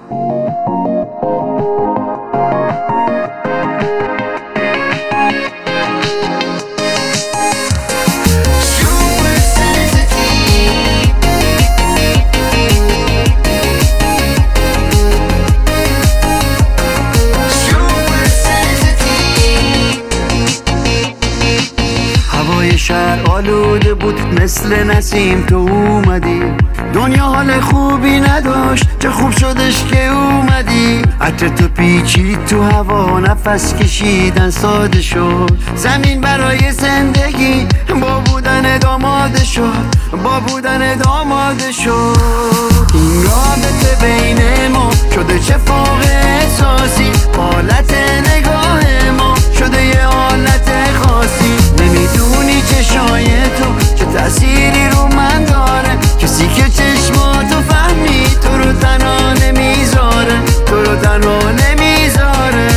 شهر آلوده بود مثل نسیم تو اومدی، دنیا حال خوبی نداشت چه خوب شدش که اومدی. عطر تو پیچید تو هوا، نفس کشیدن ساده شد، زمین برای زندگی با بودن داماده شد، با بودن داماده شد. این رابطه بین ما شده چه فوق احساسی، حالت نگاه ما شده یه حالت خاصی. نمیدونی چشای تو چه تأثیری رو من داره، کسی که چشماتو فهمی تو رو تنها نمیذاره، تو رو تنها نمیذاره.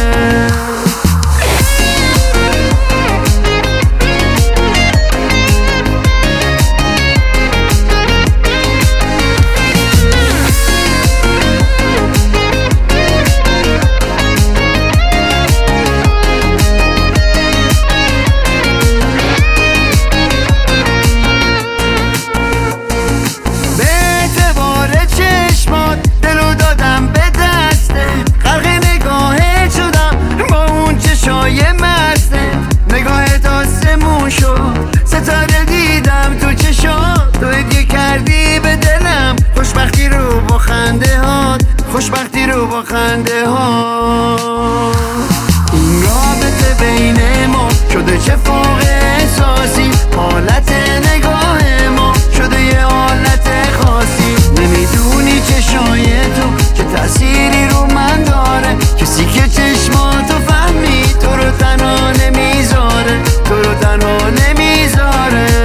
ستاره دیدم تو چشات، تو هدیه کردی به دلم خوشبختی رو با خنده هات، خوشبختی رو با خنده هات. این رابطه بین ما شده چه فوق احساسی، حالت نگاه ما شده یه حالت خاصی. نمیدونی چشای تو چه تأثیری رو من داره، کسی که چشماتو فهمی تو رو تنها نمیذاره، تو رو تنها نمیذاره.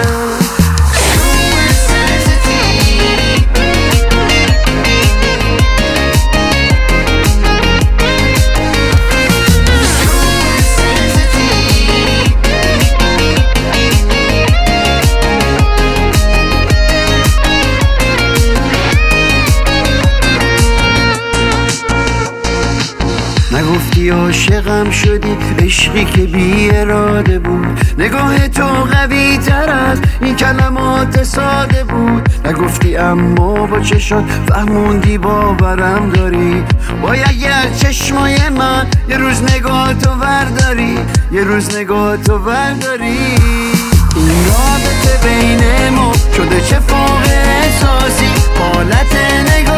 نگفتی عاشقم شدی، عشقی که بی اراده بود، نگاه تو قوی تر از این کلمات ساده بود. نگفتی اما با چشات فهموندی باورم داری، باید اگر چشمای من یه روز نگاه تو ورداری، یه روز نگاه تو ورداری. این رابطه بین ما شده چه فوق احساسی، حالت نگاه